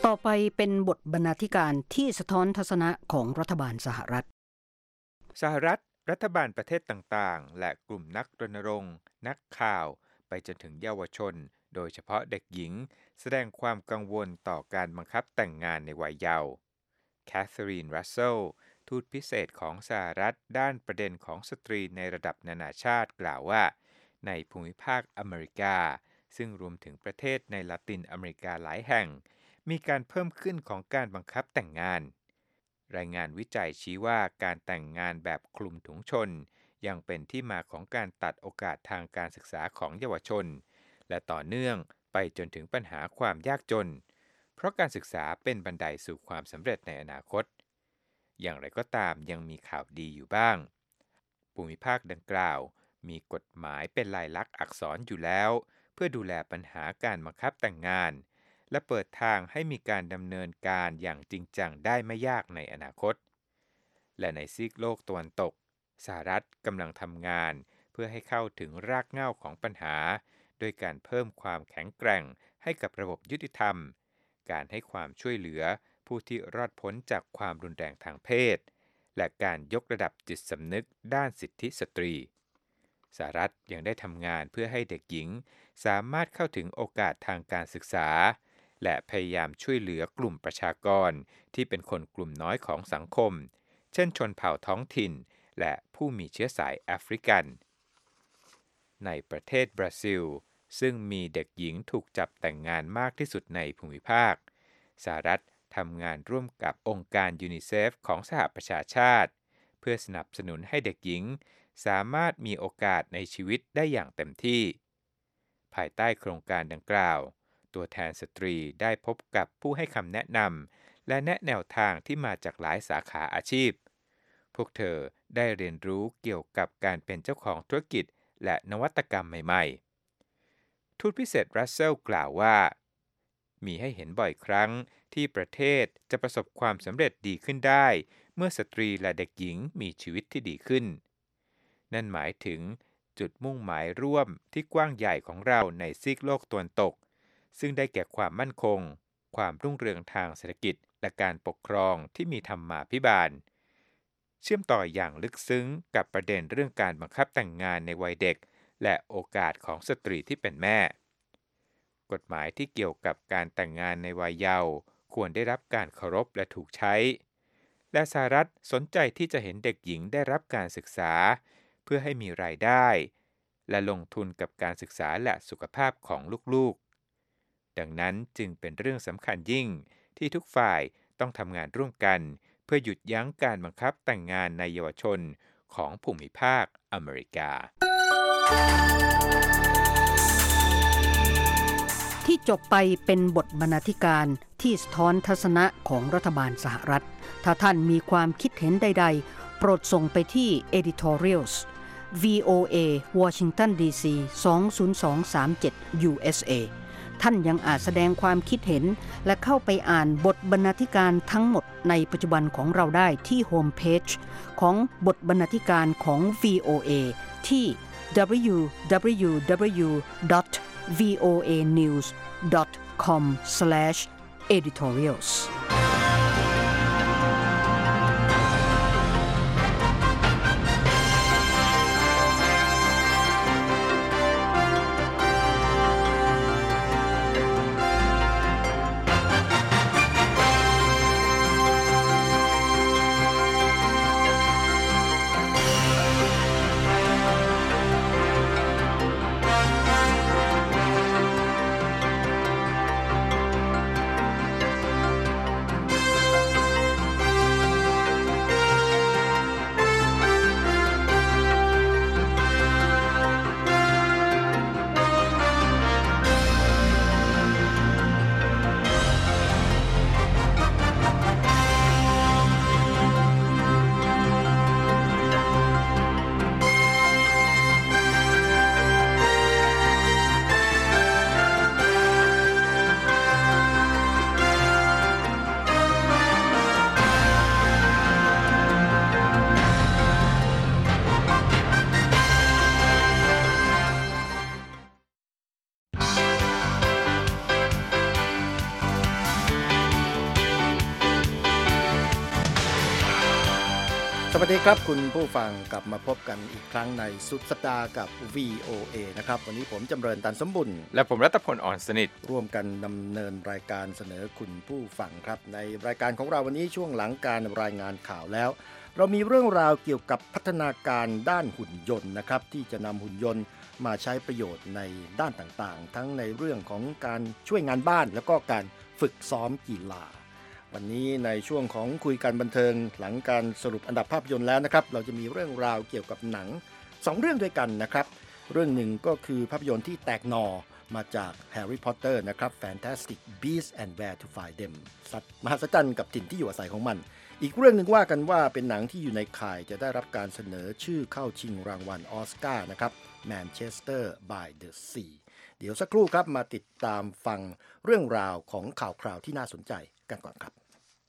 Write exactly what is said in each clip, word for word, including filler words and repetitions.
ต่อไปเป็นบทบรรณาธิการที่สะท้อนทัศนะของรัฐบาลสหรัฐสหรัฐรัฐบาลประเทศต่างๆและกลุ่มนักรณรงค์นักข่าวไปจนถึงเยาวชนโดยเฉพาะเด็กหญิงแสดงความกังวลต่อการบังคับแต่งงานในวัยเยาว์แคทเธอรีน รัสเซลทูตพิเศษของสหรัฐด้านประเด็นของสตรีในระดับนานาชาติกล่าวว่าในภูมิภาคอเมริกาซึ่งรวมถึงประเทศในละตินอเมริกาหลายแห่งมีการเพิ่มขึ้นของการบังคับแต่งงานรายงานวิจัยชี้ว่าการแต่งงานแบบคลุมถุงชนยังเป็นที่มาของการตัดโอกาสทางการศึกษาของเยาวชนและต่อเนื่องไปจนถึงปัญหาความยากจนเพราะการศึกษาเป็นบันไดสู่ความสำเร็จในอนาคตอย่างไรก็ตามยังมีข่าวดีอยู่บ้างภูมิภาคดังกล่าวมีกฎหมายเป็นลายลักษณ์อักษรอยู่แล้วเพื่อดูแลปัญหาการบังคับแต่งงานและเปิดทางให้มีการดำเนินการอย่างจริงจังได้ไม่ยากในอนาคตและในซีกโลกตะวันตกสหรัฐกำลังทำงานเพื่อให้เข้าถึงรากเหง้าของปัญหาโดยการเพิ่มความแข็งแกร่งให้กับระบบยุติธรรมการให้ความช่วยเหลือผู้ที่รอดพ้นจากความรุนแรงทางเพศและการยกระดับจิตสำนึกด้านสิทธิสตรีสหรัฐยังได้ทำงานเพื่อให้เด็กหญิงสามารถเข้าถึงโอกาสทางการศึกษาและพยายามช่วยเหลือกลุ่มประชากรที่เป็นคนกลุ่มน้อยของสังคมเช่นชนเผ่าท้องถิ่นและผู้มีเชื้อสายแอฟริกันในประเทศบราซิลซึ่งมีเด็กหญิงถูกจับแต่งงานมากที่สุดในภูมิภาคสหรัฐทำงานร่วมกับองค์การยูนิเซฟของสหประชาชาติเพื่อสนับสนุนให้เด็กหญิงสามารถมีโอกาสในชีวิตได้อย่างเต็มที่ภายใต้โครงการดังกล่าวตัวแทนสตรีได้พบกับผู้ให้คำแนะนำและแนะแนวทางที่มาจากหลายสาขาอาชีพพวกเธอได้เรียนรู้เกี่ยวกับการเป็นเจ้าของธุรกิจและนวัตกรรมใหม่ๆทูตพิเศษรัสเซลกล่าวว่ามีให้เห็นบ่อยครั้งที่ประเทศจะประสบความสำเร็จดีขึ้นได้เมื่อสตรีและเด็กหญิงมีชีวิตที่ดีขึ้นนั่นหมายถึงจุดมุ่งหมายร่วมที่กว้างใหญ่ของเราในซีกโลกตะวันตกซึ่งได้แก่ความมั่นคงความรุ่งเรืองทางเศรษฐกิจและการปกครองที่มีธรรมาภิบาลเชื่อมต่ออย่างลึกซึ้งกับประเด็นเรื่องการบังคับแต่งงานในวัยเด็กและโอกาสของสตรีที่เป็นแม่กฎหมายที่เกี่ยวกับการแต่งงานในวัยเยาว์ควรได้รับการเคารพและถูกใช้และสหรัฐสนใจที่จะเห็นเด็กหญิงได้รับการศึกษาเพื่อให้มีรายได้และลงทุนกับการศึกษาและสุขภาพของลูกๆดังนั้นจึงเป็นเรื่องสำคัญยิ่งที่ทุกฝ่ายต้องทำงานร่วมกันเพื่อหยุดยั้งการบังคับแต่งงานในเยาวชนของภูมิภาคอเมริกาที่จบไปเป็นบทบรรณาธิการที่สะท้อนทัศนะของรัฐบาลสหรัฐถ้าท่านมีความคิดเห็นใดๆโปรดส่งไปที่ editorials วี โอ เอ Washington ดี ซี สอง ศูนย์ สอง สาม เจ็ด ยู เอส เอ ท่านยังอาจแสดงความคิดเห็นและเข้าไปอ่านบทบรรณาธิการทั้งหมดในปัจจุบันของเราได้ที่โฮมเพจของบทบรรณาธิการของ วี โอ เอ ที่ ดับเบิลยู ดับเบิลยู ดับเบิลยู ดอท วี โอ เอ นิวส์ ดอท คอม สแลช เอดิทอเรียลส์วัสดีครับคุณผู้ฟังกลับมาพบกันอีกครั้งในสุดสัปดาห์กับ วี โอ เอ นะครับวันนี้ผมจำเริญตันสมบุญและผมรัตพลอ่อนสนิทร่วมกันดำเนินรายการเสนอคุณผู้ฟังครับในรายการของเราวันนี้ช่วงหลังการรายงานข่าวแล้วเรามีเรื่องราวเกี่ยวกับพัฒนาการด้านหุ่นยนต์นะครับที่จะนำหุ่นยนต์มาใช้ประโยชน์ในด้านต่างๆทั้งในเรื่องของการช่วยงานบ้านแล้วก็การฝึกซ้อมกีฬาวันนี้ในช่วงของคุยกันบันเทิงหลังการสรุปอันดับภาพยนตร์แล้วนะครับเราจะมีเรื่องราวเกี่ยวกับหนังสองเรื่องด้วยกันนะครับเรื่องหนึ่งก็คือภาพยนตร์ที่แตกหน่อมาจาก Harry Potter นะครับ Fantastic Beasts and Where to Find Them สัตว์มหัศจรรย์กับถิ่นที่อยู่อาศัยของมันอีกเรื่องหนึ่งว่ากันว่าเป็นหนังที่อยู่ในข่ายจะได้รับการเสนอชื่อเข้าชิงรางวัลออสการ์นะครับ Manchester by the Sea เดี๋ยวสักครู่ครับมาติดตามฟังเรื่องราวของข่าวคราวที่น่าสนใจกันก่อนครับ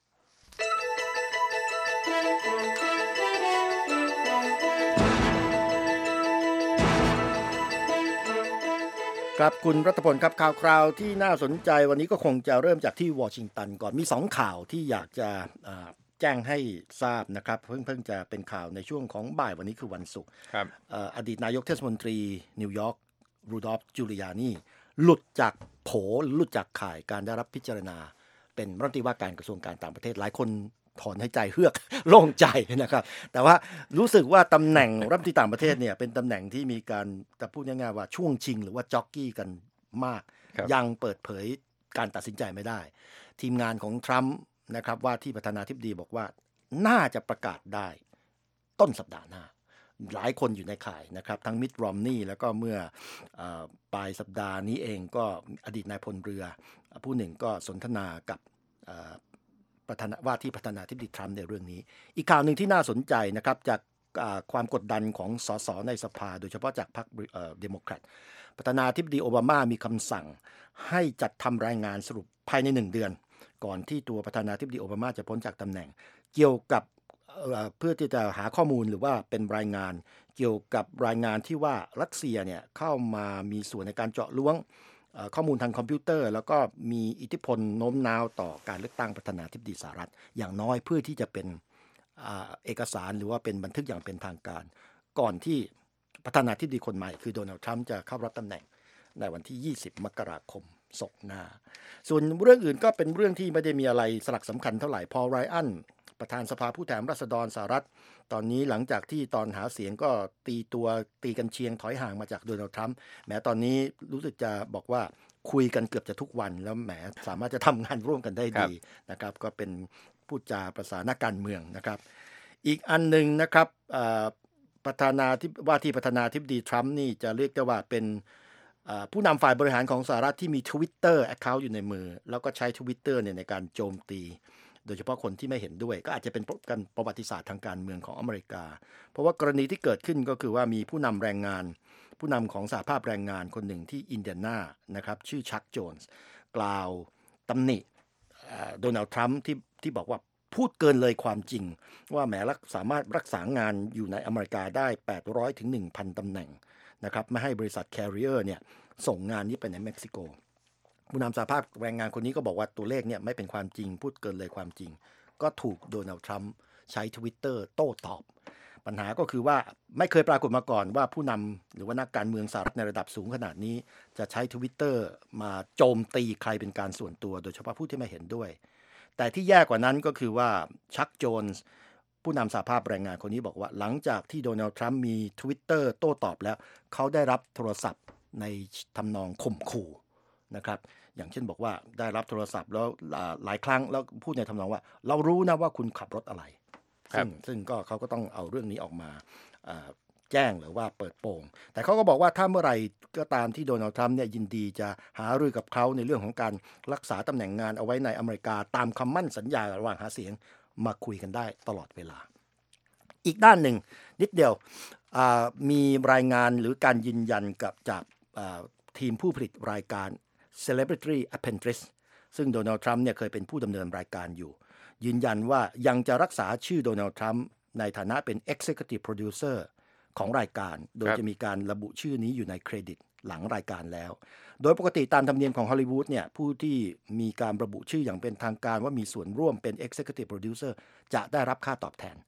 ครับคุณรัตพลครับข่าวคราวที่น่าสนใจวันนี้ก็คงจะเริ่มจากที่วอชิงตันก่อนมีสองข่าวที่อยากจะแจ้งให้ทราบนะครับเพิ่งเพิ่งจะเป็นข่าวในช่วงของบ่ายวันนี้คือวันศุกร์อดีตนายกเทศมนตรีนิวยอร์กรูดอล์ฟจูเลียนีหลุดจากโผหลุดจากข่ายการได้รับพิจารณาเป็นรัฐมนตรีว่าการกระทรวงการต่างประเทศหลายคนถอนหายใจเฮือกโล่งใจนะครับแต่ว่ารู้สึกว่าตำแหน่งรัฐมนตรีต่างประเทศเนี่ยเป็นตำแหน่งที่มีการจะพูดง่ายๆว่าช่วงชิงหรือว่าจ็อกกี้กันมากยังเปิดเผยการตัดสินใจไม่ได้ทีมงานของทรัมป์นะครับว่าที่ประธานาธิบดีบอกว่าน่าจะประกาศได้ต้นสัปดาห์หน้าหลายคนอยู่ในข่ายนะครับทั้งมิตต์ รอมนีย์แล้วก็เมื่อปลายสัปดาห์นี้เองก็อดีตนายพลเรือผู้หนึ่งก็สนทนากับประธานาว่าที่ประธานาธิบดีทรัมป์ในเรื่องนี้อีกข่าวหนึ่งที่น่าสนใจนะครับจากความกดดันของสสในสภาโดยเฉพาะจากพรรคเดโมแครตประธานาธิบดีโอบามามีคำสั่งให้จัดทำรายงานสรุปภายในหนึ่งเดือนก่อนที่ตัวประธานาธิบดีโอบามาจะพ้นจากตำแหน่งเกี่ยวกับเพื่อที่จะหาข้อมูลหรือว่าเป็นรายงานเกี่ยวกับรายงานที่ว่ารัสเซียเนี่ยเข้ามามีส่วนในการเจาะล้วงข้อมูลทางคอมพิวเตอร์แล้วก็มีอิทธิพลโน้มน้าวต่อการเลือกตั้งประธานาธิบดีสหรัฐอย่างน้อยเพื่อที่จะเป็นเอกสารหรือว่าเป็นบันทึกอย่างเป็นทางการก่อนที่ประธานาธิบดีคนใหม่คือโดนัลด์ทรัมป์จะเข้ารับตำแหน่งในวันที่ยี่สิบมกราคมศกหน้าส่วนเรื่องอื่นก็เป็นเรื่องที่ไม่ได้มีอะไรสลักสำคัญเท่าไหร่พอล ไรอันประธานสภาผู้แทนราษฎรสหรัฐตอนนี้หลังจากที่ตอนหาเสียงก็ตีตัวตีกันเชียงถอยห่างมาจากโดนัลด์ทรัมป์แม้ตอนนี้รู้สึกจะบอกว่าคุยกันเกือบจะทุกวันแล้วแหมสามารถจะทำงานร่วมกันได้ดีนะครับก็เป็นพูดจาประสานักการเมืองนะครับอีกอันหนึ่งนะครับประธานาธิบดีว่าที่ประธานาธิบดีทรัมป์นี่จะเรียกได้ว่าเป็นผู้นำฝ่ายบริหารของสหรัฐที่มี Twitter account อยู่ในมือแล้วก็ใช้ Twitter เนี่ยในการโจมตีโดยเฉพาะคนที่ไม่เห็นด้วยก็อาจจะเป็นการประวัติศาสตร์ทางการเมืองของอเมริกาเพราะว่ากรณีที่เกิดขึ้นก็คือว่ามีผู้นำแรงงานผู้นำของสหภาพแรงงานคนหนึ่งที่อินเดียนานะครับชื่อชักโจนส์กล่าวตำหนิโดนัลด์ทรัมป์ที่ที่บอกว่าพูดเกินเลยความจริงว่าแหมสามารถรักษางานอยู่ในอเมริกาได้แปดร้อยถึง หนึ่งพัน ตำแหน่งนะครับไม่ให้บริษัท Carrier เนี่ยส่งงานนี้ไปในเม็กซิโกผู้นำสหภาพแรงงานคนนี้ก็บอกว่าตัวเลขเนี่ยไม่เป็นความจริงพูดเกินเลยความจริงก็ถูกโดนัลด์ทรัมป์ใช้ Twitter โต้ตอบปัญหาก็คือว่าไม่เคยปรากฏมาก่อนว่าผู้นำหรือว่านักการเมืองสหรัฐในระดับสูงขนาดนี้จะใช้ Twitter มาโจมตีใครเป็นการส่วนตัวโดยเฉพาะผู้ที่ไม่เห็นด้วยแต่ที่แย่กว่านั้นก็คือว่าชักโจนส์ผู้นำสหภาพแรงงานคนนี้บอกว่าหลังจากที่โดนัลด์ทรัมป์มี Twitter โต้ตอบแล้วเขาได้รับโทรศัพท์ในทำนองข่มขู่นะครับอย่างเช่นบอกว่าได้รับโทรศัพท์แล้วหลายครั้งแล้วพูดในทำนองว่าเรารู้นะว่าคุณขับรถอะไรซึ่งซึ่งก็เขาก็ต้องเอาเรื่องนี้ออกมาแจ้งหรือว่าเปิดโปงแต่เขาก็บอกว่าถ้าเมื่อไหร่ก็ตามที่โดนัลด์ทรัมป์เนี่ยยินดีจะหารือกับเขาในเรื่องของการรักษาตำแหน่งงานเอาไว้ในอเมริกาตามคำมั่นสัญญาระหว่างหาเสียงมาคุยกันได้ตลอดเวลาอีกด้านหนึ่งนิดเดียวมีรายงานหรือการยืนยันกับจากทีมผู้ผลิตรายการ Celebrity Apprentice ซึ่งโดนัลด์ทรัมป์เนี่ยเคยเป็นผู้ดำเนินรายการอยู่ยืนยันว่ายังจะรักษาชื่อโดนัลด์ทรัมป์ในฐานะเป็น Executive Producer ของรายการโดยจะมีการระบุชื่อนี้อยู่ในเครดิตหลังรายการแล้วโดยปกติตามธรรมเนียมของฮอลลีวูดเนี่ยผู้ที่มีการระบุชื่ออย่างเป็นทางการว่ามีส่วนร่วมเป็น Executive Producer จะได้รับค่าตอบแทน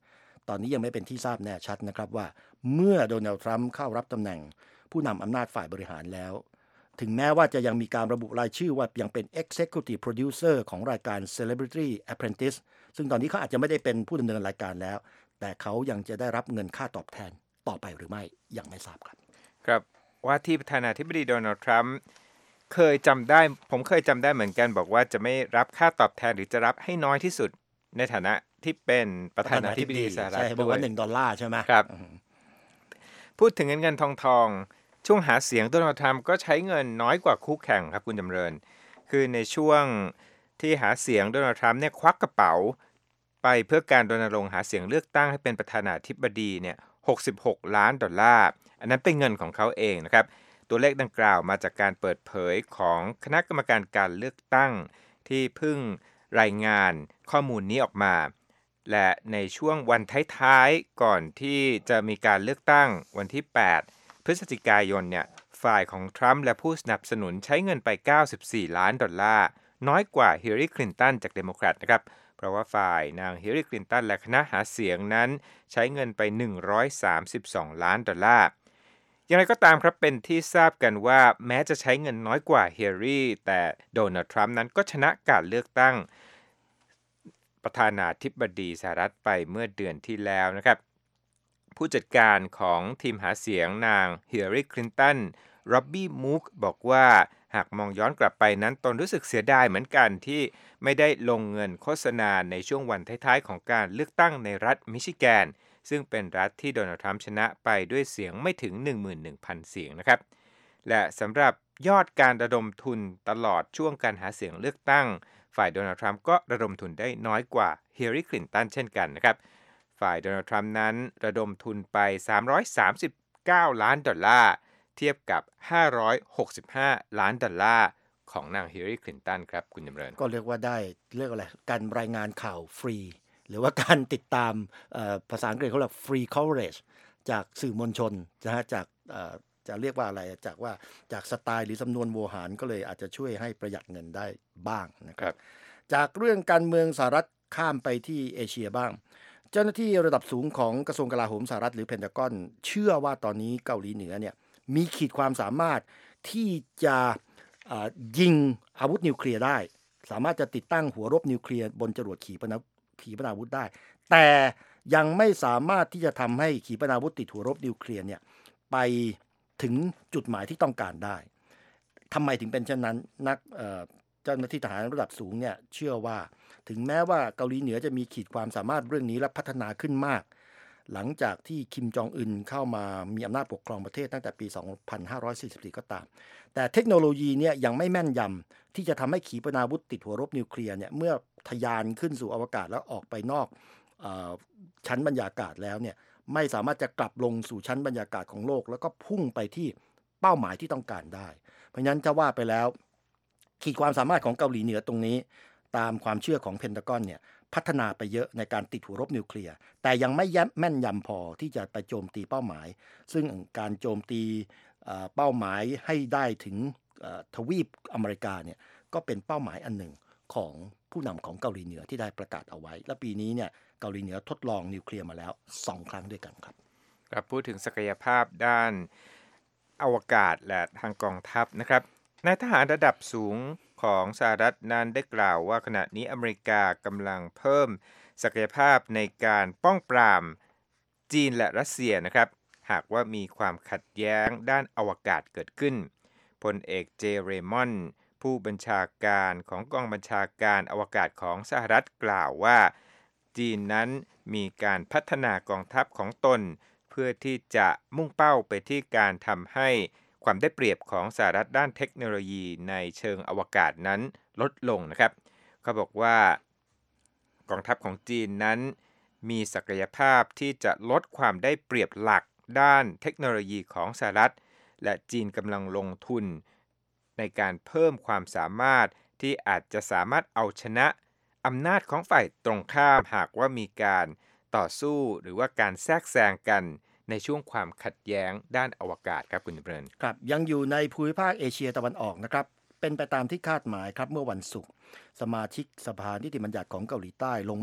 ตอนนี้ยังไม่เป็นที่ทราบแน่ชัดนะครับว่าเมื่อโดนัลด์ทรัมป์เข้ารับตำแหน่งผู้นำอำนาจฝ่ายบริหารแล้วถึงแม้ว่าจะยังมีการระบุรายชื่อว่ายังเป็น Executive Producer ของรายการ Celebrity Apprentice ซึ่งตอนนี้เขาอาจจะไม่ได้เป็นผู้ดำเนินรายการแล้วแต่เขายังจะได้รับเงินค่าตอบแทนต่อไปหรือไม่ยังไม่ทราบครับครับว่าที่ประธานาธิบดีโดนัลด์ทรัมป์เคยจำได้ผมเคยจำได้เหมือนกันบอกว่าจะไม่รับค่าตอบแทนหรือจะรับให้น้อยที่สุดในฐานะที่เป็นประธานาธิบดีสหรัฐใช่บอกว่าหนึ่งดอลลาร์ใช่ไหมครับพูดถึงเงินเงินทองทองช่วงหาเสียงโดนัลด์ทรัมป์ก็ใช้เงินน้อยกว่าคู่แข่งครับคุณจำเริญคือในช่วงที่หาเสียงโดนัลด์ทรัมป์เนี่ยควักกระเป๋าไปเพื่อการรณรงค์หาเสียงเลือกตั้งให้เป็นประธานาธิบดีเนี่ยหกสิบหกล้านดอลลาร์อันนั้นเป็นเงินของเขาเองนะครับตัวเลขดังกล่าวมาจากการเปิดเผยของคณะกรรมการการเลือกตั้งที่เพิ่งรายงานข้อมูลนี้ออกมาและในช่วงวันท้ายๆก่อนที่จะมีการเลือกตั้งวันที่แปดพฤศจิกายนเนี่ยฝ่ายของทรัมป์และผู้สนับสนุนใช้เงินไปเก้าสิบสี่ล้านดอลลาร์น้อยกว่าฮิลลารีคลินตันจากเดโมแครตนะครับเพราะว่าฝ่ายนางฮิลลารีคลินตันและคณะหาเสียงนั้นใช้เงินไปหนึ่งร้อยสามสิบสองล้านดอลลาร์อย่างไรก็ตามครับเป็นที่ทราบกันว่าแม้จะใช้เงินน้อยกว่าฮิลลารีแต่โดนัลด์ทรัมป์นั้นก็ชนะการเลือกตั้งประธานาธิบดีสหรัฐไปเมื่อเดือนที่แล้วนะครับผู้จัดการของทีมหาเสียงนางฮิลลารีคลินตันร็อบบี้มูกบอกว่าหากมองย้อนกลับไปนั้นตนรู้สึกเสียดายเหมือนกันที่ไม่ได้ลงเงินโฆษณาในช่วงวันท้ายๆของการเลือกตั้งในรัฐมิชิแกนซึ่งเป็นรัฐที่โดนัลด์ทรัมป์ชนะไปด้วยเสียงไม่ถึง หนึ่งหมื่นหนึ่งพัน เสียงนะครับและสำหรับยอดการระดมทุนตลอดช่วงการหาเสียงเลือกตั้งฝ่ายโดนัลด์ทรัมป์ก็ระดมทุนได้น้อยกว่าฮิลลารีคลินตันเช่นกันนะครับฝ่ายโดนัลด์ทรัมป์นั้นระดมทุนไปสามร้อยสามสิบเก้าล้านดอลลาร์เทียบกับห้าร้อยหกสิบห้าล้านดอลลาร์ของนางฮิลลารีคลินตันครับคุณจำเริญก็เรียกว่าได้เรียกอะไรการรายงานข่าวฟรีหรือว่าการติดตามภาษาอังกฤษเขาเรียก free coverage จากสื่อมวลชนนะฮะจากจะเรียกว่าอะไรจากว่าจากสไตล์หรือสำนวนโวหารก็เลยอาจจะช่วยให้ประหยัดเงินได้บ้างนะครับจากเรื่องการเมืองสหรัฐข้ามไปที่เอเชียบ้างเจ้าหน้าที่ระดับสูงของกระทรวงกลาโหมสหรัฐหรือเพนทากอนเชื่อว่าตอนนี้เกาหลีเหนือเนี่ยมีขีดความสามารถที่จะยิงอาวุธนิวเคลียร์ได้สามารถจะติดตั้งหัวรบนิวเคลียร์บนจรวดขีปนาขีปนาวุธได้แต่ยังไม่สามารถที่จะทำให้ขีปนาวุธติดหัวรบนิวเคลียร์เนี่ยไปถึงจุดหมายที่ต้องการได้ทำไมถึงเป็นเช่นนั้นนักเจ้าหน้าที่ทหารระดับสูงเนี่ยเชื่อว่าถึงแม้ว่าเกาหลีเหนือจะมีขีดความสามารถเรื่องนี้และพัฒนาขึ้นมากหลังจากที่คิมจองอึนเข้ามามีอำนาจปกครองประเทศตั้งแต่ปี สองพันห้าร้อยสี่สิบสี่ ก็ตามแต่เทคโนโลยีเนี่ยยังไม่แม่นยำที่จะทำให้ขีปนาวุธติดหัวรบนิวเคลียร์เนี่ยเมื่อทะยานขึ้นสู่อวกาศแล้วออกไปนอกเอ่อชั้นบรรยากาศแล้วเนี่ยไม่สามารถจะกลับลงสู่ชั้นบรรยากาศของโลกแล้วก็พุ่งไปที่เป้าหมายที่ต้องการได้เพราะฉะนั้นจะว่าไปแล้วขีดความสามารถของเกาหลีเหนือตรงนี้ตามความเชื่อของเพนทากอนเนี่ยพัฒนาไปเยอะในการติดหัวรบนิวเคลียร์แต่ยังไม่แม่นยำพอที่จะไปโจมตีเป้าหมายซึ่งการโจมตีเป้าหมายให้ได้ถึงทวีปอเมริกาเนี่ยก็เป็นเป้าหมายอันหนึ่งของผู้นำของเกาหลีเหนือที่ได้ประกาศเอาไว้และปีนี้เนี่ยเกาหลีเหนือทดลองนิวเคลียร์มาแล้วสองครั้งด้วยกันครับครับพูดถึงศักยภาพด้านอวกาศและทางกองทัพนะครับนายทหารระดับสูงของสหรัฐนั้นได้กล่าวว่าขณะนี้อเมริกากำลังเพิ่มศักยภาพในการป้องปรามจีนและรัสเซียนะครับหากว่ามีความขัดแย้งด้านอวกาศเกิดขึ้นพลเอกเจเรมอนผู้บัญชาการของกองบัญชาการอวกาศของสหรัฐกล่าวว่าจีนนั้นมีการพัฒนากองทัพของตนเพื่อที่จะมุ่งเป้าไปที่การทำให้ความได้เปรียบของสหรัฐด้านเทคโนโลยีในเชิงอวกาศนั้นลดลงนะครับเขาบอกว่ากองทัพของจีนนั้นมีศักยภาพที่จะลดความได้เปรียบหลักด้านเทคโนโลยีของสหรัฐและจีนกำลังลงทุนในการเพิ่มความสามารถที่อาจจะสามารถเอาชนะอำนาจของฝ่ายตรงข้ามหากว่ามีการต่อสู้หรือว่าการแทรกแซงกันในช่วงความขัดแย้งด้านอวกาศครับคุณเบรนครับยังอยู่ในภูมิภาคเอเชียตะวันออกนะครับเป็นไปตามที่คาดหมายครับเมื่อวันศุกร์สมาชิกสภานิติบัญญัติของเกาหลีใต้ลงมติ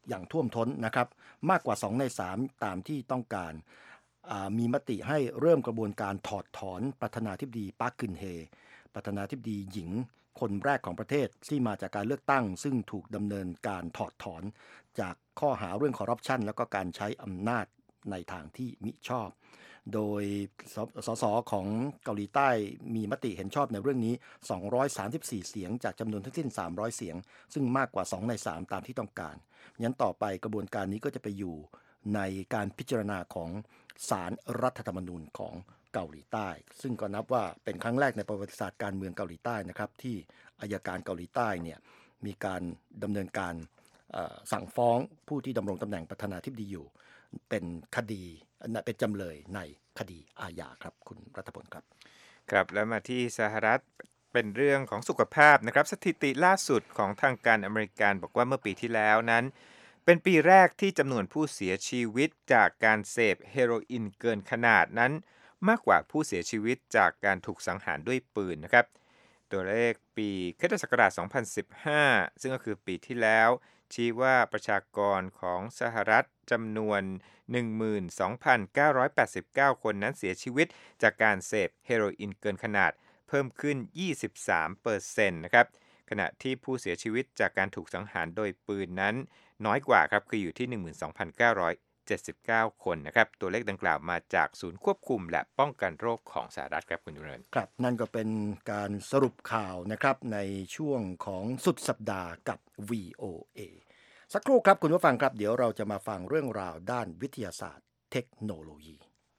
อย่างท่วมท้นนะครับมากกว่าสองในสามตามที่ต้องการมีมติให้เริ่มกระบวนการถอดถอนประธานาธิบดีปาร์คกึนเฮประธานาธิบดีหญิงคนแรกของประเทศที่มาจากการเลือกตั้งซึ่งถูกดำเนินการถอดถอนจากข้อหาเรื่องคอร์รัปชันแล้วก็การใช้อำนาจในทางที่มิชอบโดยสสของเกาหลีใต้มีมติเห็นชอบในเรื่องนี้สองร้อยสามสิบสี่เสียงจากจำนวนทั้งสิ้นสามร้อยเสียงซึ่งมากกว่าสองในสามตามที่ต้องการงั้นต่อไปกระบวนการนี้ก็จะไปอยู่ในการพิจารณาของศาลรัฐธรรมนูญของเกาหลีใต้ซึ่งก็นับว่าเป็นครั้งแรกในประวัติศาสตร์การเมืองเกาหลีใต้นะครับที่อัยการเกาหลีใต้เนี่ยมีการดำเนินการสั่งฟ้องผู้ที่ดำรงตำแหน่งประธานาธิบดีอยู่เป็นคดีเป็นจำเลยในคดีอาญาครับคุณรัฐพลครับครับแล้วมาที่สหรัฐเป็นเรื่องของสุขภาพนะครับสถิติล่าสุดของทางการอเมริกันบอกว่าเมื่อปีที่แล้วนั้นเป็นปีแรกที่จำนวนผู้เสียชีวิตจากการเสพเฮโรอีนเกินขนาดนั้นมากกว่าผู้เสียชีวิตจากการถูกสังหารด้วยปืนนะครับตัวเลขปีคริสตศักราชสองพันสิบห้าซึ่งก็คือปีที่แล้วชี้ว่าประชากรของสหรัฐจำนวน หนึ่งหมื่นสองพันเก้าร้อยแปดสิบเก้า คนนั้นเสียชีวิตจากการเสพเฮโรอีนเกินขนาดเพิ่มขึ้น ยี่สิบสามเปอร์เซ็นต์ นะครับขณะที่ผู้เสียชีวิตจากการถูกสังหารโดยปืนนั้นน้อยกว่าครับคืออยู่ที่ หนึ่งหมื่นสองพันเก้าร้อยเจ็ดสิบเก้า คนนะครับตัวเลขดังกล่าวมาจากศูนย์ควบคุมและป้องกันโรคของสหรัฐครับคุณจุเริญครับนั่นก็เป็นการสรุปข่าวนะครับในช่วงของสุดสัปดาห์กับ วี โอ เอ สักครู่ครับคุณผู้ฟังครับเดี๋ยวเราจะมาฟังเรื่องราวด้านวิทยาศาสตร์เทคโนโลยี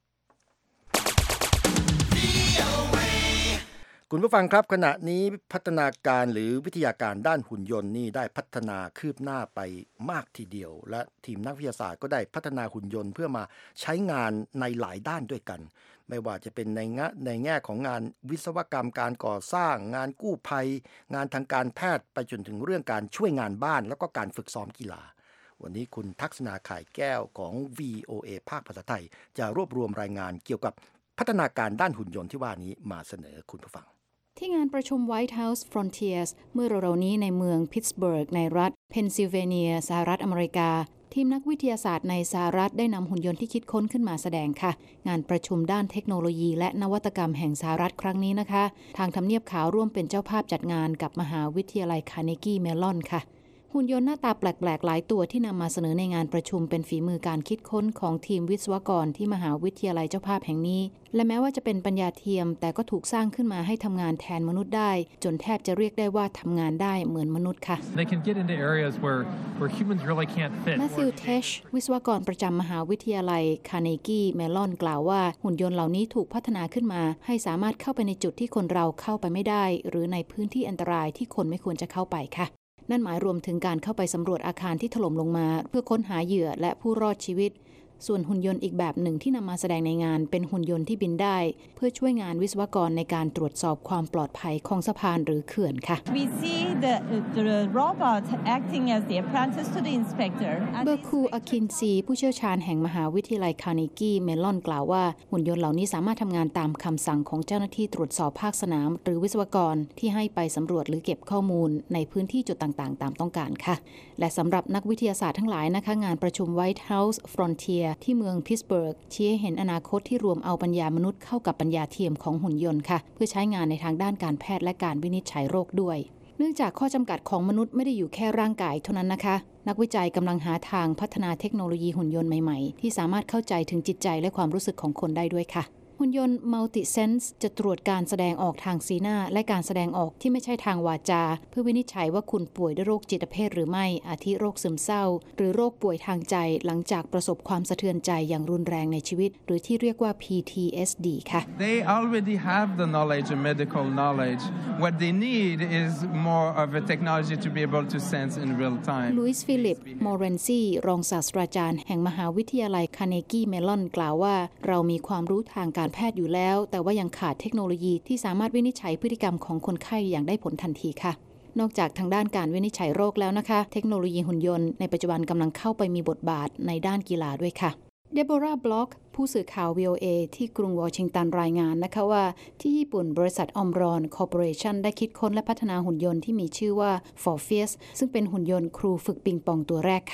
คุณผู้ฟังครับขณะนี้พัฒนาการหรือวิทยาการด้านหุ่นยนต์นี่ได้พัฒนาคืบหน้าไปมากทีเดียวและทีมนักวิทยาศาสตร์ก็ได้พัฒนาหุ่นยนต์เพื่อมาใช้งานในหลายด้านด้วยกันไม่ว่าจะเป็นในแง่ในแง่ของงานวิศวกรรมการก่อสร้างงานกู้ภัยงานทางการแพทย์ไปจนถึงเรื่องการช่วยงานบ้านแล้วก็การฝึกซ้อมกีฬาวันนี้คุณทักษณาข่ายแก้วของ วี โอ เอ ภาคภาษาไทยจะรวบรวมรายงานเกี่ยวกับพัฒนาการด้านหุ่นยนต์ที่ว่านี้มาเสนอคุณผู้ฟังที่งานประชุม White House Frontiers เมื่อเร็วๆนี้ในเมืองพิตต์สเบิร์กในรัฐเพนซิลเวเนียสหรัฐอเมริกาทีมนักวิทยาศาสตร์ในสหรัฐได้นำหุ่นยนต์ที่คิดค้นขึ้นมาแสดงค่ะงานประชุมด้านเทคโนโลยีและนวัตกรรมแห่งสหรัฐครั้งนี้นะคะทางทำเนียบขาวร่วมเป็นเจ้าภาพจัดงานกับมหาวิทยาลัยคาร์เนกีเมลอนค่ะหุ่นยนต์หน้าตาแปลกๆหลายตัวที่นำมาเสนอในงานประชุมเป็นฝีมือการคิดค้นของทีมวิศวกรที่มหาวิทยาลัยเจ้าภาพแห่งนี้และแม้ว่าจะเป็นปัญญาเทียมแต่ก็ถูกสร้างขึ้นมาให้ทำงานแทนมนุษย์ได้จนแทบจะเรียกได้ว่าทำงานได้เหมือนมนุษย์ค่ะ They can get into areas where where humans really can't fit แมทธิว เทชวิศวกรประจำมหาวิทยาลัยคาร์เนกีเมลอนกล่าวว่าหุ่นยนต์เหล่านี้ถูกพัฒนาขึ้นมาให้สามารถเข้าไปในจุดที่คนเราเข้าไปไม่ได้หรือในพื้นที่อันตรายที่คนไม่ควรจะเข้าไปค่ะนั่นหมายรวมถึงการเข้าไปสำรวจอาคารที่ถล่มลงมาเพื่อค้นหาเหยื่อและผู้รอดชีวิตส่วนหุ่นยนต์อีกแบบหนึ่งที่นำมาแสดงในงานเป็นหุ่นยนต์ที่บินได้เพื่อช่วยงานวิศวกรในการตรวจสอบความปลอดภัยของสะพานหรือเขื่อนค่ะ We see the the robot acting as the apprentice to the inspector เบอร์คูอาคินซีผู้เชี่ยวชาญแห่งมหาวิทยาลัยคาร์เนกีเมลอนกล่าวว่าหุ่นยนต์เหล่านี้สามารถทำงานตามคำสั่งของเจ้าหน้าที่ตรวจสอบภาคสนามหรือวิศวกรที่ให้ไปสำรวจหรือเก็บข้อมูลในพื้นที่จุดต่างๆตามต้องการค่ะและสำหรับนักวิทยาศาสตร์ทั้งหลายนะคะงานประชุม White House Frontier ที่เมืองพิตต์สเบิร์กชี้ให้เห็นอนาคตที่รวมเอาปัญญามนุษย์เข้ากับปัญญาเทียมของหุ่นยนต์ค่ะเพื่อใช้งานในทางด้านการแพทย์และการวินิจฉัยโรคด้วยเนื่องจากข้อจำกัดของมนุษย์ไม่ได้อยู่แค่ร่างกายเท่านั้นนะคะนักวิจัยกำลังหาทางพัฒนาเทคโนโลยีหุ่นยนต์ใหม่ๆที่สามารถเข้าใจถึงจิตใจและความรู้สึกของคนได้ด้วยค่ะหุ่นยนต์ Multisense จะตรวจการแสดงออกทางสีหน้าและการแสดงออกที่ไม่ใช่ทางวาจาเพื่อวินิจฉัยว่าคุณป่วยด้วยโรคจิตเภทหรือไม่อาทิโรคซึมเศร้าหรือโรคป่วยทางใจหลังจากประสบความสะเทือนใจอย่างรุนแรงในชีวิตหรือที่เรียกว่า พี ที เอส ดี ค่ะ They already have the knowledge and medical knowledge what they need is more of a technology to be able to sense in real time ลุยส์ฟิลิปมอเรนซีรองศาสตราจารย์แห่งมหาวิทยาลัยคาร์เนกีเมลอนกล่าวว่าเรามีความรู้ทางการแพทย์อยู่แล้วแต่ว่ายังขาดเทคโนโลยีที่สามารถวินิจฉัยพฤติกรรมของคนไข้อย่างได้ผลทันทีค่ะนอกจากทางด้านการวินิจฉัยโรคแล้วนะคะเทคโนโลยีหุ่นยนต์ในปัจจุบันกำลังเข้าไปมีบทบาทในด้านกีฬาด้วยค่ะเดโบราบล็อกผู้สื่อข่าว วี โอ เอ ที่กรุงวอชิงตันรายงานนะคะว่าที่ญี่ปุ่นบริษัทอมรอนคอร์ปอเรชั่นได้คิดค้นและพัฒนาหุ่นยนต์ที่มีชื่อว่า Morpheus ซึ่งเป็นหุ่นยนต์ครูฝึกปิงปองตัวแรกค่ะ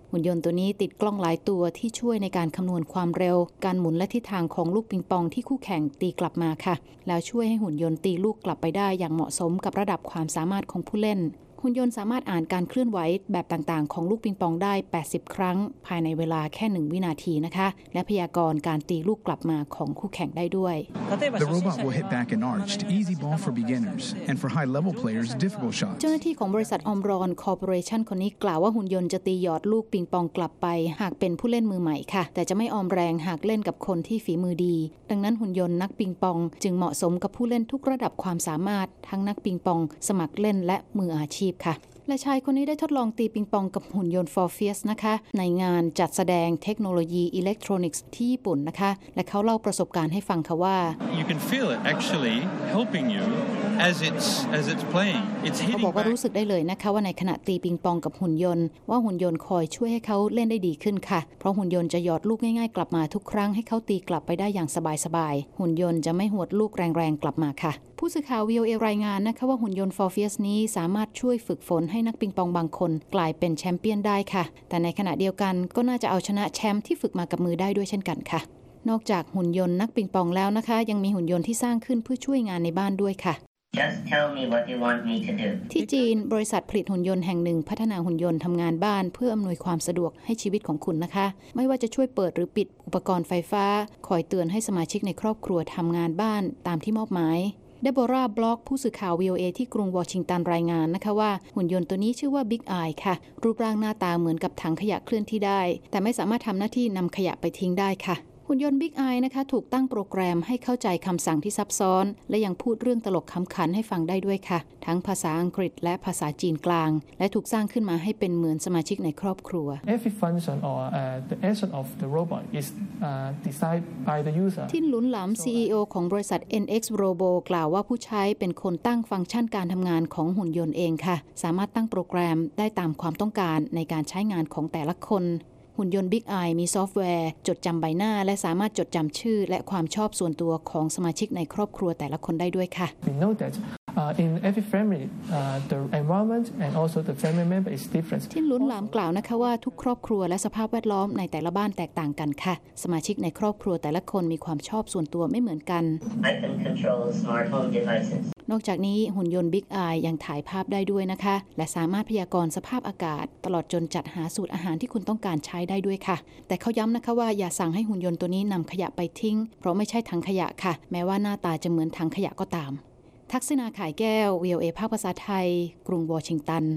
หุ่นยนต์ตัวนี้ติดกล้องหลายตัวที่ช่วยในการคำนวณความเร็วการหมุนและทิศทางของลูกปิงปองที่คู่แข่งตีกลับมาค่ะแล้วช่วยให้หุ่นยนต์ตีลูกกลับไปได้อย่างเหมาะสมกับระดับความสามารถของผู้เล่นหุ่นยนต์สามารถอ่านการเคลื่อนไหวแบบต่างๆของลูกปิงปองได้แปดสิบครั้งภายในเวลาแค่หนึ่งวินาทีนะคะและพยากรณ์การตีลูกกลับมาของคู่แข่งได้ด้วย The robot will hit back an arched, easy ball for beginners, and for high-level players, difficult shots. เจ้าหน้าที่ของบริษัทออมรอนคอร์ปอเรชั่นคนนี้กล่าวว่าหุ่นยนต์จะตีหยอดลูกปิงปองกลับไปหากเป็นผู้เล่นมือใหม่ค่ะแต่จะไม่ออมแรงหากเล่นกับคนที่ฝีมือดีดังนั้นหุ่นยนต์นักปิงปองจึงเหมาะสมกับผู้เล่นทุกระดับความสามารถทั้งนักปิงปองสมัครเล่นและมืออาชีพค่ะและชายคนนี้ได้ทดลองตีปิงปองกับหุ่นยนต์ Morpheus นะคะในงานจัดแสดงเทคโนโลยีอิเล็กทรอนิกส์ที่ญี่ปุ่นนะคะและเขาเล่าประสบการณ์ให้ฟังค่ะว่า You can feel it actually helping you as it's as it's playing. It's hitting เขาบอกว่ารู้สึกได้เลยนะคะว่าในขณะตีปิงปองกับหุ่นยนต์ว่าหุ่นยนต์คอยช่วยให้เขาเล่นได้ดีขึ้นค่ะเพราะหุ่นยนต์จะหยอดลูกง่ายๆกลับมาทุกครั้งให้เขาตีกลับไปได้อย่างสบายๆหุ่นยนต์จะไม่หวดลูกแรงๆกลับมาค่ะผู้สื่อข่าว วี โอ เอ รายงานนะคะว่าหุ่นยนต์ Morpheus นี้สามารถช่วยฝึกฝนให้นักปิงปองบางคนกลายเป็นแชมเปี้ยนได้ค่ะแต่ในขณะเดียวกันก็น่าจะเอาชนะแชมป์ที่ฝึกมากับมือได้ด้วยเช่นกันค่ะนอกจากหุ่นยนต์นักปิงปองแล้วนะคะยังมีหุ่นยนต์ที่สร้างขึ้นเพื่อช่วยงานในบ้านด้วยค่ะ Just tell me what you want me to do ที่จีนบริษัทผลิตหุ่นยนต์แห่งหนึ่งพัฒนาหุ่นยนต์ทำงานบ้านเพื่ออำนวยความสะดวกให้ชีวิตของคุณนะคะไม่ว่าจะช่วยเปิดหรือปิดอุปกรณ์ไฟฟ้าคอยเตือนให้สมาชิกในครอบครัวทำงานบ้านตามที่มอบหมายเดโบราห์บล็อกผู้สื่อข่าว วี โอ เอ ที่กรุงวอชิงตันรายงานนะคะว่าหุ่นยนต์ตัวนี้ชื่อว่า Big Eye ค่ะรูปร่างหน้าตาเหมือนกับถังขยะเคลื่อนที่ได้แต่ไม่สามารถทำหน้าที่นำขยะไปทิ้งได้ค่ะหุ่นยนต์ Big Eye นะคะถูกตั้งโปรแกรมให้เข้าใจคำสั่งที่ซับซ้อนและยังพูดเรื่องตลกขำขันให้ฟังได้ด้วยค่ะทั้งภาษาอังกฤษและภาษาจีนกลางและถูกสร้างขึ้นมาให้เป็นเหมือนสมาชิกในครอบครัว Every function or uh, the action of the robot is uh, decided by the user ทินหลุนหลำ ซี อี โอ ของบริษัท เอ็น เอ็กซ์ Robo กล่าวว่าผู้ใช้เป็นคนตั้งฟังก์ชันการทำงานของหุ่นยนต์เองค่ะสามารถตั้งโปรแกรมได้ตามความต้องการในการใช้งานของแต่ละคนหุ่นยนต์ Big Eye มีซอฟต์แวร์จดจำใบหน้าและสามารถจดจำชื่อและความชอบส่วนตัวของสมาชิกในครอบครัวแต่ละคนได้ด้วยค่ะ We know that uh, in every family uh, the environment and also the family member is different ทินหลุนหลำกล่าวนะคะว่าทุกครอบครัวและสภาพแวดล้อมในแต่ละบ้านแตกต่างกันค่ะสมาชิกในครอบครัวแต่ละคนมีความชอบส่วนตัวไม่เหมือนกัน I can control smart home devices นอกจากนี้หุ่นยนต์ Big Eye ยังถ่ายภาพได้ด้วยนะคะและสามารถพยากรณ์สภาพอากาศตลอดจนจัดหาสูตรอาหารที่คุณต้องการใช้ได้ด้วยค่ะแต่เขาย้ำนะคะว่าอย่าสั่งให้หุ่นยนต์ตัวนี้นำขยะไปทิ้งเพราะไม่ใช่ถังขยะค่ะแม้ว่าหน้าตาจะเหมือนถังขยะก็ตามทักษณาข่ายแก้ว วี โอ เอ ภาคภาษาไทยกรุงวอชิงตัน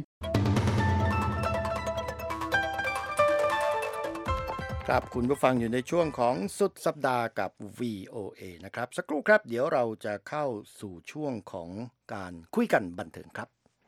ครับคุณผู้ฟังอยู่ในช่วงของสุดสัปดาห์กับ วี โอ เอ นะครับสักครู่ครับเดี๋ยวเราจะเข้าสู่ช่วงของการคุยกันบันเทิงครับ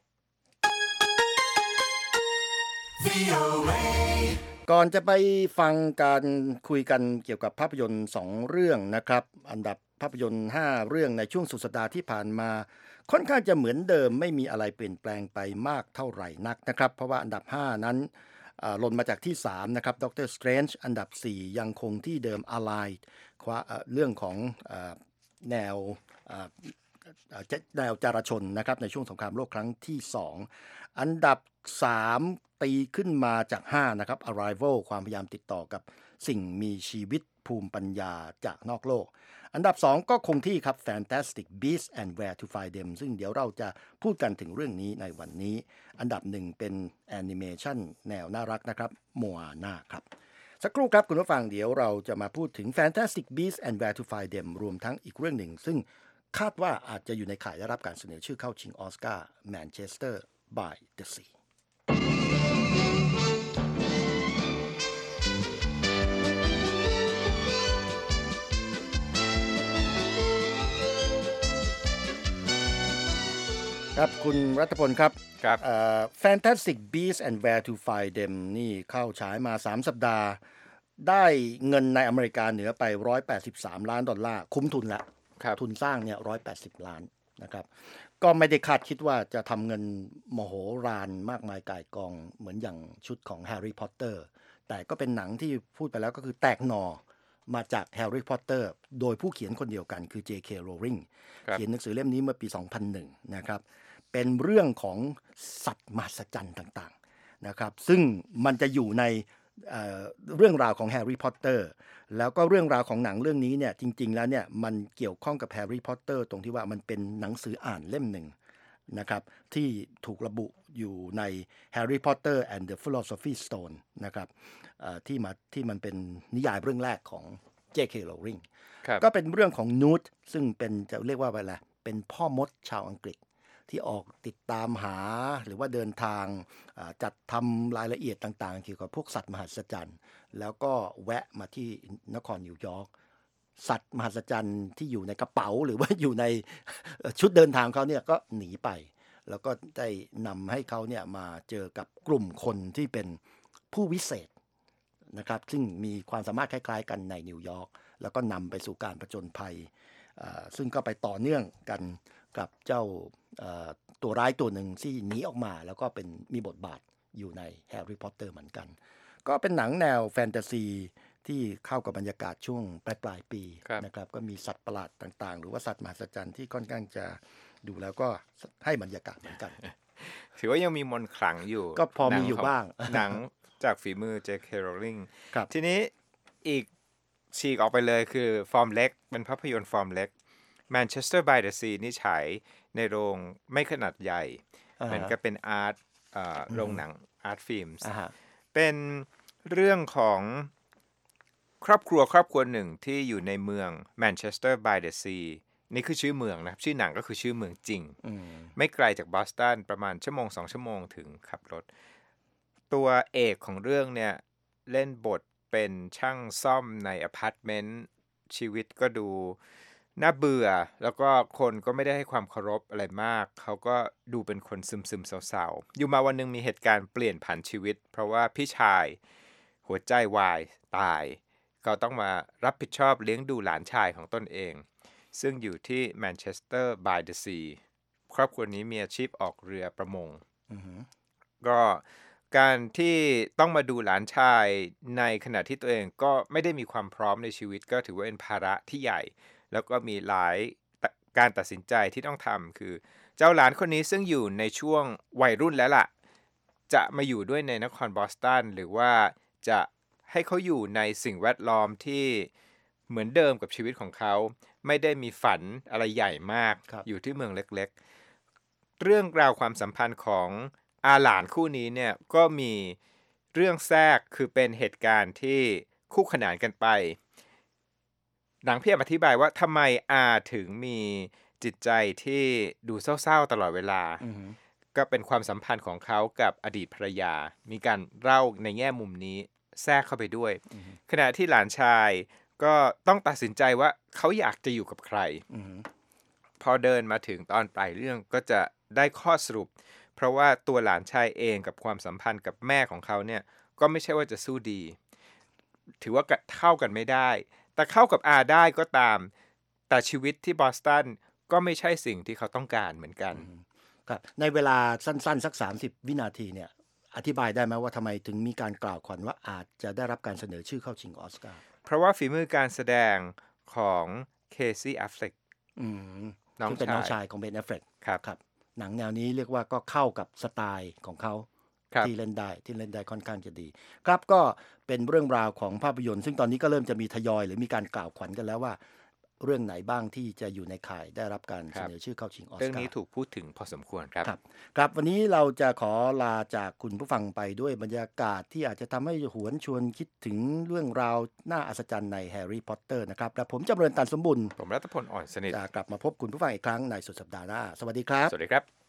วี โอ เอ ก่อนจะไปฟังการคุยกันเกี่ยวกับภาพยนตร์สองเรื่องนะครับอันดับภาพยนตร์ห้าเรื่องในช่วงสุดสัปดาห์ที่ผ่านมาค่อนข้างจะเหมือนเดิมไม่มีอะไรเปลี่ยนแปลงไปมากเท่าไหร่นักนะครับเพราะว่าอันดับห้านั้นหล่นมาจากที่สามนะครับด็อกเตอร์สเตรนจ์อันดับสี่ยังคงที่เดิม Allied เรื่องของแนวแนวจารชนนะครับในช่วงสงครามโลกครั้งที่สองอันดับสามตีขึ้นมาจากห้านะครับ Arrival ความพยายามติดต่อกับสิ่งมีชีวิตภูมิปัญญาจากนอกโลกอันดับสองก็คงที่ครับ Fantastic Beasts and Where to Find Them ซึ่งเดี๋ยวเราจะพูดกันถึงเรื่องนี้ในวันนี้อันดับหนึ่งเป็นแอนิเมชันแนวน่ารักนะครับ Moana ครับสักครู่ครับคุณผู้ฟังเดี๋ยวเราจะมาพูดถึง Fantastic Beasts and Where to Find Them รวมทั้งอีกเรื่องหนึ่งซึ่งคาดว่าอาจจะอยู่ในข่ายได้รับการเสนอชื่อเข้าชิงออสการ์ Manchester by the Seaครับคุณรัฐพลครับครับ uh, Fantastic Beasts and Where to Find Them นี่เข้าฉายมาสามสัปดาห์ได้เงินในอเมริกาเหนือไปหนึ่งร้อยแปดสิบสามล้านดอลลาร์คุ้มทุนแล้วทุนสร้างเนี่ยหนึ่งร้อยแปดสิบล้านนะครับก็ไม่ได้คาดคิดว่าจะทำเงินมโหฬารมากมายก่ายกองเหมือนอย่างชุดของ Harry Potter แต่ก็เป็นหนังที่พูดไปแล้วก็คือแตกหน่อมาจาก Harry Potter โดยผู้เขียนคนเดียวกันคือ เจ เค Rowling เขียนหนังสือเล่มนี้เมื่อปี สองพันหนึ่ง นะครับเป็นเรื่องของสัตว์มหัศจรรย์ต่างๆนะครับซึ่งมันจะอยู่ในเอ่อเรื่องราวของแฮร์รี่พอตเตอร์แล้วก็เรื่องราวของหนังเรื่องนี้เนี่ยจริงๆแล้วเนี่ยมันเกี่ยวข้องกับแฮร์รี่พอตเตอร์ตรงที่ว่ามันเป็นหนังสืออ่านเล่มหนึ่งนะครับที่ถูกระบุอยู่ใน Harry Potter and the Philosopher's Stone นะครับที่มาที่มันเป็นนิยายเรื่องแรกของ เจ เค Rowling ก็เป็นเรื่องของนูตซึ่งเป็นจะเรียกว่าอะไรเป็นพ่อมดชาวอังกฤษที่ออกติดตามหาหรือว่าเดินทางจัดทำรายละเอียดต่างๆเกี่ยวกับพวกสัตว์มหัศจรรย์แล้วก็แวะมาที่นครนิวยอร์กสัตว์มหัศจรรย์ที่อยู่ในกระเป๋าหรือว่าอยู่ในชุดเดินทางเขาเนี่ยก็หนีไปแล้วก็ได้นำให้เขาเนี่ยมาเจอกับกลุ่มคนที่เป็นผู้วิเศษนะครับซึ่งมีความสามารถคล้ายๆกันในนิวยอร์กแล้วก็นำไปสู่การผจญภัยซึ่งก็ไปต่อเนื่องกันกับเจ้าตัวร้ายตัวหนึ่งที่หนีออกมาแล้วก็เป็นมีบทบาทอยู่ในแฮร์รี่พอตเตอร์เหมือนกันก็เป็นหนังแนวแฟนตาซีที่เข้ากับบรรยากาศช่วงปลายปลายปีนะครับก็มีสัตว์ประหลาดต่างๆหรือว่าสัตว์มหัศจรรย์ที่ค่อนข้างจะดูแล้วก็ให้บรรยากาศเหมือนกันถือว่ายังมีมนต์ขลังอยู่ก็พอมีอยู่บ้างหนังจากฝีมือ เจ เค Rowling ทีนี้อีกฉีกออกไปเลยคือฟอร์มเล็กเป็นภาพยนตร์ฟอร์มเล็ก Manchester by the Sea นี่ฉายในโรงไม่ขนาดใหญ่เหมือนกับเป็นอาร์ตโรงหนังอาร์ตฟิล์มเป็นเรื่องของครอบครัวครอบครัวหนึ่งที่อยู่ในเมือง Manchester by the Sea นี่คือชื่อเมืองนะครับชื่อหนังก็คือชื่อเมืองจริงไม่ไกลจากบอสตันประมาณชั่วโมงสองชั่วโมงถึงขับรถตัวเอกของเรื่องเนี่ยเล่นบทเป็นช่างซ่อมในอพาร์ตเมนต์ชีวิตก็ดูน่าเบื่อแล้วก็คนก็ไม่ได้ให้ความเคารพอะไรมากเขาก็ดูเป็นคนซึมๆเศร้าๆอยู่มาวันนึงมีเหตุการณ์เปลี่ยนผันชีวิตเพราะว่าพี่ชายหัวใจวายตายเขาต้องมารับผิดชอบเลี้ยงดูหลานชายของตนเองซึ่งอยู่ที่ Manchester by the Sea ครอบครัวนี้มีอาชีพออกเรือประมง uh-huh. ก็การที่ต้องมาดูหลานชายในขณะที่ตัวเองก็ไม่ได้มีความพร้อมในชีวิตก็ถือว่าเป็นภาระที่ใหญ่แล้วก็มีหลายการตัดสินใจที่ต้องทำคือเจ้าหลานคนนี้ซึ่งอยู่ในช่วงวัยรุ่นแล้วล่ะจะมาอยู่ด้วยในนครบอสตันหรือว่าจะให้เขาอยู่ในสิ่งแวดล้อมที่เหมือนเดิมกับชีวิตของเขาไม่ได้มีฝันอะไรใหญ่มากอยู่ที่เมืองเล็กๆเรื่องราวความสัมพันธ์ของอาหลานคู่นี้เนี่ยก็มีเรื่องแทรกคือเป็นเหตุการณ์ที่คู่ขนานกันไปหนังพี่อธิบายว่าทำไมอาถึงมีจิตใจที่ดูเศร้าๆตลอดเวลา uh-huh. ก็เป็นความสัมพันธ์ของเขากับอดีตภรรยามีการเล่าในแง่มุมนี้แทรกเข้าไปด้วย uh-huh. ขณะที่หลานชายก็ต้องตัดสินใจว่าเขาอยากจะอยู่กับใคร uh-huh. พอเดินมาถึงตอนปลายเรื่องก็จะได้ข้อสรุปเพราะว่าตัวหลานชายเองกับความสัมพันธ์กับแม่ของเขาเนี่ยก็ไม่ใช่ว่าจะสู้ดีถือว่าเข้ากันไม่ได้แต่เข้ากับอาได้ก็ตามแต่ชีวิตที่บอสตันก็ไม่ใช่สิ่งที่เขาต้องการเหมือนกันครับในเวลาสั้นๆสักสามสิบวินาทีเนี่ยอธิบายได้ไหมว่าทำไมถึงมีการกล่าวขวัญว่าอาจจะได้รับการเสนอชื่อเข้าชิงออสการ์เพราะว่าฝีมือการแสดงของเคซี่อัฟเฟล็กน้องเป็นน้องชายของเบน แอฟเฟล็กครับครับหนังแนวนี้เรียกว่าก็เข้ากับสไตล์ของเขาที่เล่นได้ที่เล่นได้ค่อนข้างจะดีครับก็เป็นเรื่องราวของภาพยนตร์ซึ่งตอนนี้ก็เริ่มจะมีทยอยหรือมีการกล่าวขวัญกันแล้วว่าเรื่องไหนบ้างที่จะอยู่ในข่ายได้รับการเสนอชื่อเข้าชิงออสการ์เรื่องนี้ถูกพูดถึงพอสมควรครับครับครับวันนี้เราจะขอลาจากคุณผู้ฟังไปด้วยบรรยากาศที่อาจจะทำให้หวนชวนคิดถึงเรื่องราวน่าอัศจรรย์ในแฮร์รี่พอตเตอร์นะครับและผมจำเริญตันสมบุญผมรัตพลอ่อนสนิทจะกลับมาพบคุณผู้ฟังอีกครั้งในสุดสัปดาห์หน้าสวัสดีครับสวัสดีครับ